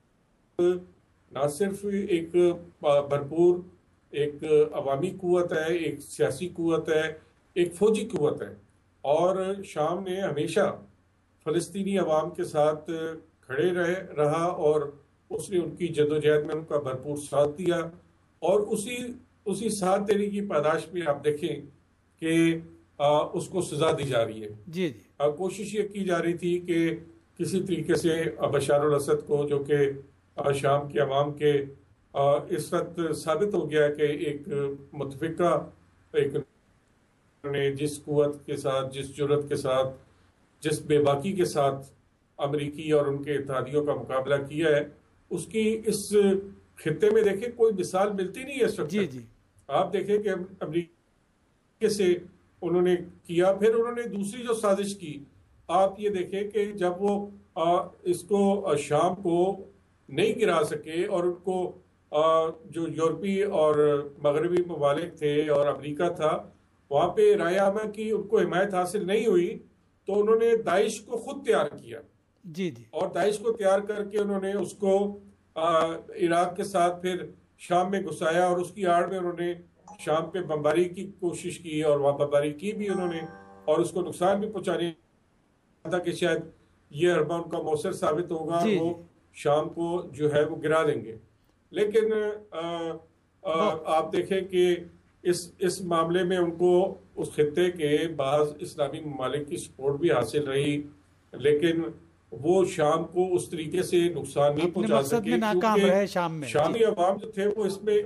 نہ صرف ایک بھرپور ایک عوامی قوت ہے، ایک سیاسی قوت ہے، ایک فوجی قوت ہے، اور شام نے ہمیشہ فلسطینی عوام کے ساتھ کھڑے رہے رہا اور اس نے ان کی جدوجہد میں ان کا بھرپور ساتھ دیا. اور اسی اسی ساتھ دینے کی پاداش میں آپ دیکھیں کہ آ, اس کو سزا دی جا رہی ہے. جی جی آ, کوشش یہ کی جا رہی تھی کہ کسی طریقے سے بشار الاسد کو، جو کہ آ, شام کے عوام کے آ, اس وقت ثابت ہو گیا کہ ایک متفقہ ایک نے جس قوت کے ساتھ، جس جرأت کے ساتھ، جس بے باکی کے ساتھ امریکی اور ان کے اتحادیوں کا مقابلہ کیا ہے، اس کی اس خطے میں دیکھیں کوئی مثال ملتی نہیں ہے اس وقت. جی جی آپ دیکھیں کہ امریکہ سے انہوں نے کیا، پھر انہوں نے دوسری جو سازش کی، آپ یہ دیکھیں کہ جب وہ اس کو شام کو نہیں گرا سکے اور ان کو جو یورپی اور مغربی ممالک تھے اور امریکہ تھا وہاں پہ رائے عامہ کی ان کو حمایت حاصل نہیں ہوئی، تو انہوں نے داعش کو خود تیار کیا. جی جی اور داعش کو تیار کر کے انہوں نے اس کو عراق کے ساتھ پھر شام میں گھسایا، اور اس کی آڑ میں انہوں نے شام پہ بمباری کی کوشش کی اور وہاں بمباری کی بھی انہوں نے، اور اس کو نقصان بھی پہنچانے تھا کہ شاید یہ حربہ ان کا مؤثر ثابت ہوگا، جی وہ شام کو جو ہے وہ گرا دیں گے. لیکن آ, آ, آپ دیکھیں کہ اس اس معاملے میں ان کو اس خطے کے بعض اسلامی ممالک کی سپورٹ بھی حاصل رہی، لیکن وہ شام کو اس طریقے سے نقصان نہیں پہنچا سکے کیونکہ شام میں شامی عوام جو تھے وہ اس میں.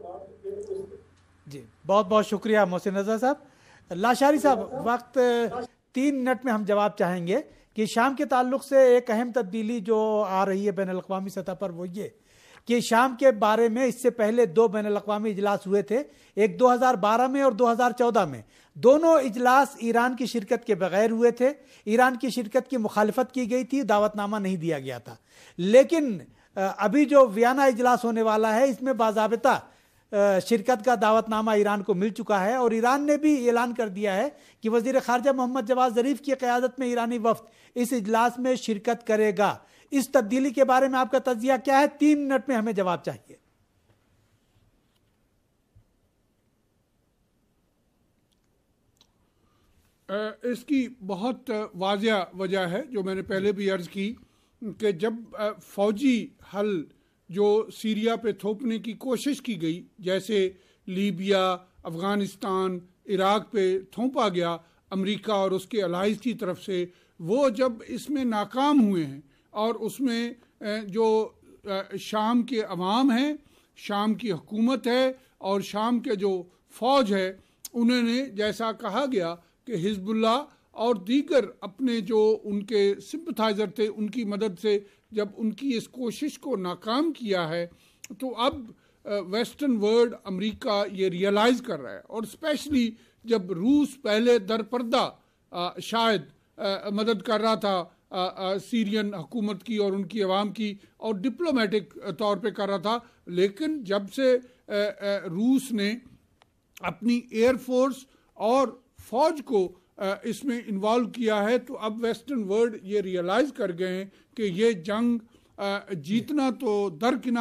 جی بہت بہت شکریہ محسن رضا صاحب. لاشاری صاحب، وقت تین منٹ میں ہم جواب چاہیں گے کہ شام کے تعلق سے ایک اہم تبدیلی جو آ رہی ہے بین الاقوامی سطح پر وہ یہ کہ شام کے بارے میں اس سے پہلے دو بین الاقوامی اجلاس ہوئے تھے، ایک دو ہزار بارہ میں اور دو ہزار چودہ میں. دونوں اجلاس ایران کی شرکت کے بغیر ہوئے تھے. ایران کی شرکت کی مخالفت کی گئی تھی، دعوت نامہ نہیں دیا گیا تھا. لیکن ابھی جو ویانا اجلاس ہونے والا ہے اس میں باضابطہ شرکت کا دعوت نامہ ایران کو مل چکا ہے، اور ایران نے بھی اعلان کر دیا ہے کہ وزیر خارجہ محمد جواد ظریف کی قیادت میں ایرانی وفد اس اجلاس میں شرکت کرے گا. اس تبدیلی کے بارے میں آپ کا تجزیہ کیا ہے؟ تین منٹ میں ہمیں جواب چاہیے. اس کی بہت واضح وجہ ہے جو میں نے پہلے بھی عرض کی کہ جب فوجی حل جو سیریا پہ تھوپنے کی کوشش کی گئی، جیسے لیبیا، افغانستان، عراق پہ تھوپا گیا امریکہ اور اس کے الائز کی طرف سے، وہ جب اس میں ناکام ہوئے ہیں اور اس میں جو شام کے عوام ہیں، شام کی حکومت ہے اور شام کے جو فوج ہے، انہوں نے جیسا کہا گیا کہ حزب اللہ اور دیگر اپنے جو ان کے سمپتھائزر تھے ان کی مدد سے جب ان کی اس کوشش کو ناکام کیا ہے، تو اب ویسٹرن ورلڈ امریکہ یہ ریئلائز کر رہا ہے، اور اسپیشلی جب روس پہلے در پردہ شاید مدد کر رہا تھا سیرین حکومت کی اور ان کی عوام کی، اور ڈپلومیٹک طور پہ کر رہا تھا، لیکن جب سے روس نے اپنی ایئر فورس اور فوج کو اس میں انوالو کیا ہے، تو اب ویسٹرن ورلڈ یہ ریئلائز کر گئے ہیں کہ یہ جنگ جیتنا تو درکنار،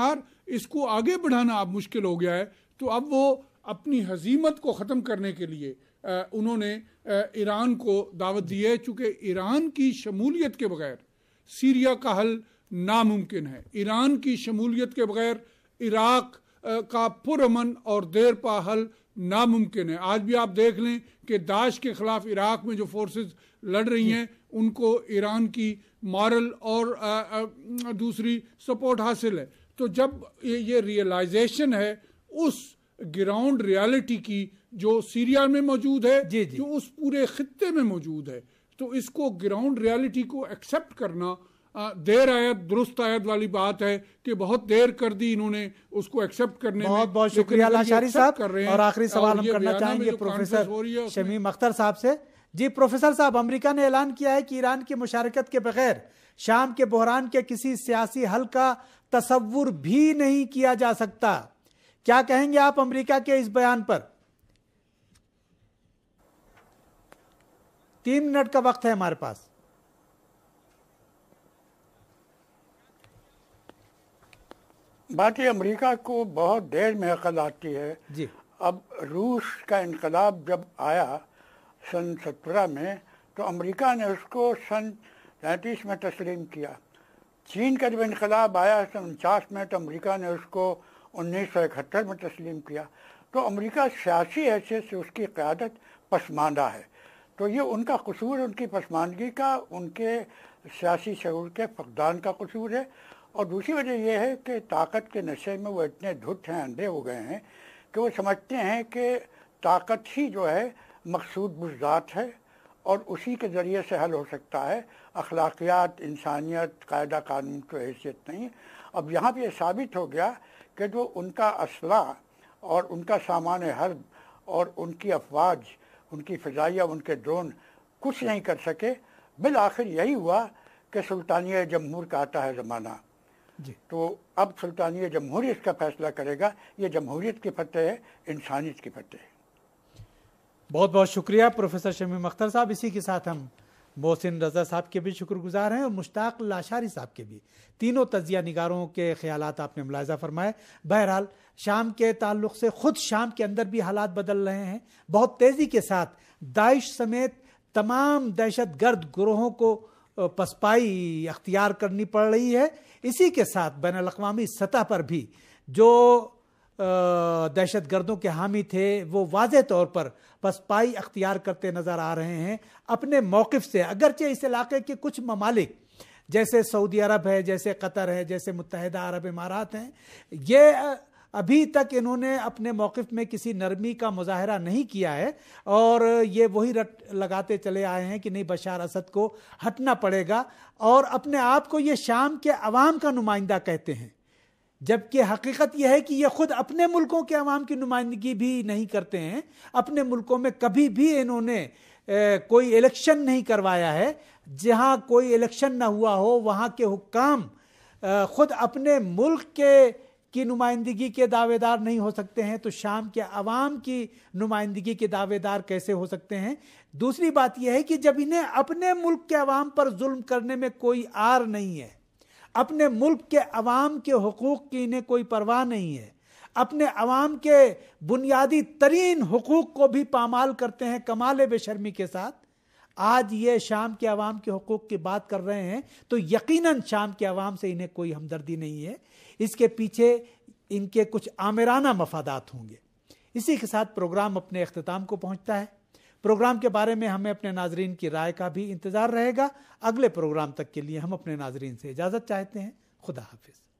اس کو آگے بڑھانا اب مشکل ہو گیا ہے. تو اب وہ اپنی ہزیمت کو ختم کرنے کے لیے انہوں نے ایران کو دعوت دی ہے, چونکہ ایران کی شمولیت کے بغیر سیریا کا حل ناممکن ہے. ایران کی شمولیت کے بغیر عراق کا پرامن اور دیر پا حل ناممکن ہے. آج بھی آپ دیکھ لیں کہ داعش کے خلاف عراق میں جو فورسز لڑ رہی ہیں ان کو ایران کی مارل اور دوسری سپورٹ حاصل ہے. تو جب یہ ریئلائزیشن ہے اس گراؤنڈ ریالٹی کی جو سیریا میں موجود ہے, جی جی. جو اس پورے خطے میں موجود ہے, تو اس کو گراؤنڈ ریالٹی کو ایکسیپٹ کرنا دیر آیت درست آیت والی بات ہے کہ بہت دیر کر دی انہوں نے اس کو ایکسیپٹ کرنے میں. بہت بہت شکریہ لاشاری صاحب. اور آخری سوال ہم کرنا چاہیں گے پروفیسر شمیم اختر صاحب سے. جی پروفیسر صاحب, امریکہ نے اعلان کیا ہے کہ ایران کی مشارکت کے بغیر شام کے بحران کے کسی سیاسی حل کا تصور بھی نہیں کیا جا سکتا. کیا کہیں گے آپ امریکہ کے اس بیان پر؟ تین منٹ کا وقت ہے ہمارے پاس. بات یہ امریکہ کو بہت دیر میں عقل آتی ہے. جی. اب روس کا انقلاب جب آیا سن سترہ میں تو امریکہ نے اس کو سن تینتیس میں تسلیم کیا. چین کا جب انقلاب آیا سن انچاس میں تو امریکہ نے اس کو انیس سو اکہتر میں تسلیم کیا. تو امریکہ سیاسی حیثیت سے اس کی قیادت پسماندہ ہے. تو یہ ان کا قصور, ان کی پسماندگی کا, ان کے سیاسی شعور کے فقدان کا قصور ہے. اور دوسری وجہ یہ ہے کہ طاقت کے نشے میں وہ اتنے دھت ہیں, اندھے ہو گئے ہیں کہ وہ سمجھتے ہیں کہ طاقت ہی جو ہے مقصود بذات ہے اور اسی کے ذریعے سے حل ہو سکتا ہے. اخلاقیات, انسانیت, قاعدہ قانون کی حیثیت نہیں. اب یہاں پہ یہ ثابت ہو گیا کہ جو ان کا اسلحہ اور ان کا سامان حرب اور ان کی افواج, ان کی فضائیہ, ان کے ڈرون کچھ نہیں کر سکے. بالآخر یہی ہوا کہ سلطانیہ جمہور کا آتا ہے زمانہ. جی. تو اب سلطانیہ جمہوریت کا فیصلہ کرے گا. یہ جمہوریت کی فتح ہے, انسانیت کی فتح ہے. بہت بہت شکریہ پروفیسر شمیم اختر صاحب. اسی کے ساتھ ہم محسن رضا صاحب کے بھی شکر گزار ہیں اور مشتاق لاشاری صاحب کے بھی. تینوں تجزیہ نگاروں کے خیالات آپ نے ملاحظہ فرمائے. بہرحال شام کے تعلق سے خود شام کے اندر بھی حالات بدل رہے ہیں بہت تیزی کے ساتھ. داعش سمیت تمام دہشت گرد گروہوں کو پسپائی اختیار کرنی پڑ رہی ہے. اسی کے ساتھ بین الاقوامی سطح پر بھی جو دہشت گردوں کے حامی تھے وہ واضح طور پر پسپائی اختیار کرتے نظر آ رہے ہیں اپنے موقف سے. اگرچہ اس علاقے کے کچھ ممالک جیسے سعودی عرب ہے, جیسے قطر ہے, جیسے متحدہ عرب امارات ہیں, یہ ابھی تک انہوں نے اپنے موقف میں کسی نرمی کا مظاہرہ نہیں کیا ہے اور یہ وہی رٹ لگاتے چلے آئے ہیں کہ نہیں بشار اسد کو ہٹنا پڑے گا اور اپنے آپ کو یہ شام کے عوام کا نمائندہ کہتے ہیں, جبکہ حقیقت یہ ہے کہ یہ خود اپنے ملکوں کے عوام کی نمائندگی بھی نہیں کرتے ہیں. اپنے ملکوں میں کبھی بھی انہوں نے کوئی الیکشن نہیں کروایا ہے. جہاں کوئی الیکشن نہ ہوا ہو وہاں کے حکام خود اپنے ملک کے کی نمائندگی کے دعوے دار نہیں ہو سکتے ہیں تو شام کے عوام کی نمائندگی کے دعوے دار کیسے ہو سکتے ہیں؟ دوسری بات یہ ہے کہ جب انہیں اپنے ملک کے عوام پر ظلم کرنے میں کوئی آر نہیں ہے, اپنے ملک کے عوام کے حقوق کی انہیں کوئی پرواہ نہیں ہے, اپنے عوام کے بنیادی ترین حقوق کو بھی پامال کرتے ہیں کمال بے شرمی کے ساتھ, آج یہ شام کے عوام کے حقوق کی بات کر رہے ہیں تو یقیناً شام کے عوام سے انہیں کوئی ہمدردی نہیں ہے. اس کے پیچھے ان کے کچھ آمرانہ مفادات ہوں گے. اسی کے ساتھ پروگرام اپنے اختتام کو پہنچتا ہے. پروگرام کے بارے میں ہمیں اپنے ناظرین کی رائے کا بھی انتظار رہے گا. اگلے پروگرام تک کے لیے ہم اپنے ناظرین سے اجازت چاہتے ہیں. خدا حافظ.